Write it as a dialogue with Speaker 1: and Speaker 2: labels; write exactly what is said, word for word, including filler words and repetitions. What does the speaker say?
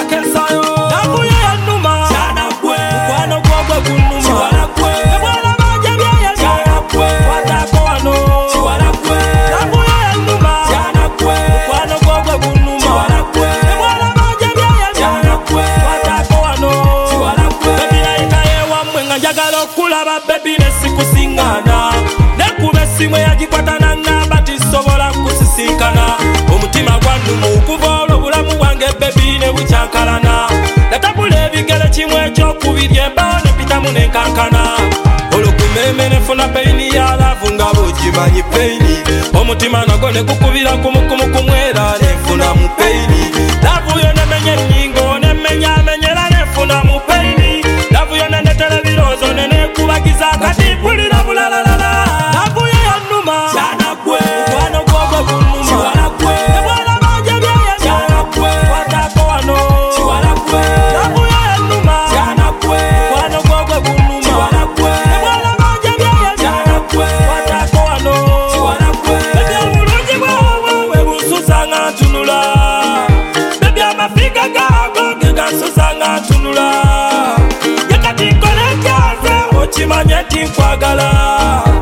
Speaker 1: kesayo navuye yanuma chana kwe kwano kwogwe kunuma chiwala kwe ebwana banje byaye chana kwe watako wano chiwala kwe navuye yanuma chana kwe kwano kwogwe kunuma chiwala kwe ebwana banje byaye chana kwe watako wano chiwala kwe baby naika yewa mwenga njagala okulaba baby nesikusiŋŋaana nekube essimu eyagikwata naŋŋamba tisobola kusisinkana omutima gwannuma okuva olwo obulamu bwange bebi ne bukyankalana natabula ebigere kimu ekyokubiri embawo nepitamu nenkankana olukumeme nefuna peyini ya laavu nga bogimanyi peyini omutima nagwo negukubira kumukumukumwera nenfuna mu peyini laavu yo nemenya ennyingo nemenyamenyera nenfuna mu peyini laavu yo nenetera ebiroozo nenekubagiza kati mpulira bulalalala laavu yo yannuma kyana gwe mukwano gwogwe gunnuma kiwala gwe ebwana banje byaye kyana gwe watako wano kiwala gwe laavu yo yannuma kyana gwe mukwano gwogwe gunnuma kiwala gwe ebwana banje byaye kyana gwe watako wano kiwala gwe bebi obulungi bwawe bwe bunsusa nga ntunula bebi amafiga gaago ge gansusa nga ntunula yekati nkole ekyanze okimanye nti nkwagala